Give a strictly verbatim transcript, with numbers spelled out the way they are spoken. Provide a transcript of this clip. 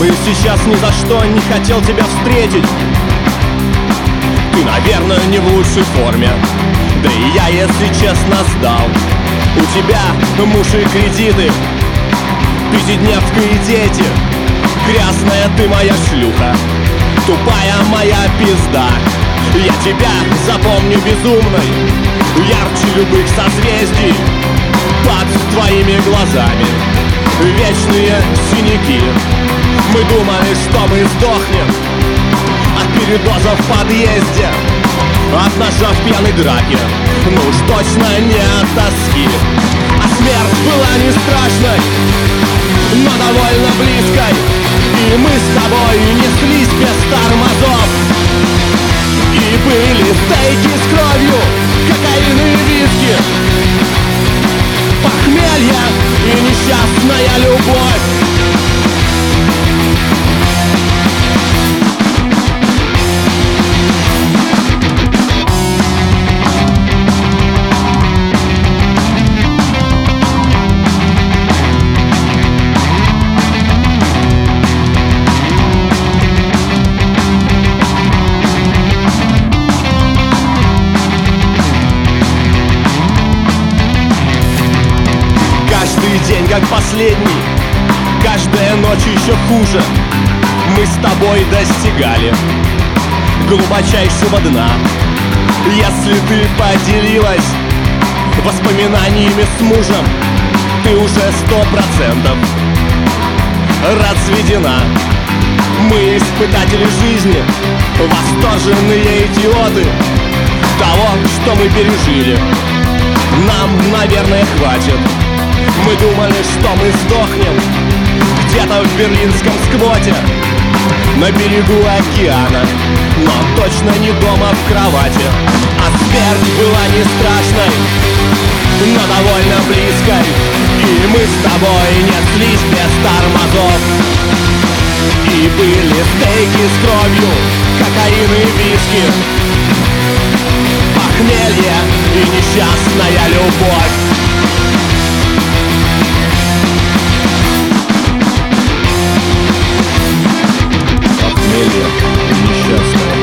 И сейчас ни за что не хотел тебя встретить. Ты, наверное, не в лучшей форме, да и я, если честно, сдал. У тебя муж и кредиты, пятидневка и дети. Грязная ты моя шлюха, тупая моя пизда. Я тебя запомню безумной, ярче любых созвездий. Под твоими глазами вечные синяки. Мы думали, что мы сдохнем от передоза в подъезде, от ножа в пьяной драке, ну уж точно не от тоски. А смерть была не страшной, но довольно близкой. И мы с тобой неслись без тормозов. И были стейки с кровью, кокаин и виски, похмелье и несчастная любовь. День как последний, каждая ночь еще хуже. Мы с тобой достигали глубочайшего дна. Если ты поделилась воспоминаниями с мужем, ты уже сто процентов разведена. Мы испытатели жизни, восторженные идиоты того, что мы пережили. Нам, наверное, хватит. Мы думали, что мы сдохнем где-то в берлинском сквоте, на берегу океана, но точно не дома в кровати. А смерть была не страшной, но довольно близкой. И мы с тобой неслись без тормозов. И были стейки с кровью, кокаин и виски, похмелье и несчастная любовь. Похмелье и несчастная